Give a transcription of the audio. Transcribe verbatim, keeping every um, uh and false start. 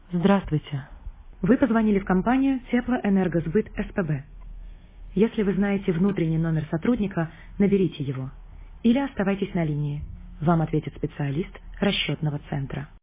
Здравствуйте. Вы позвонили в компанию Теплоэнергосбыт СПБ. Если вы знаете внутренний номер сотрудника, наберите его. Или оставайтесь на линии. Вам ответит специалист расчетного центра.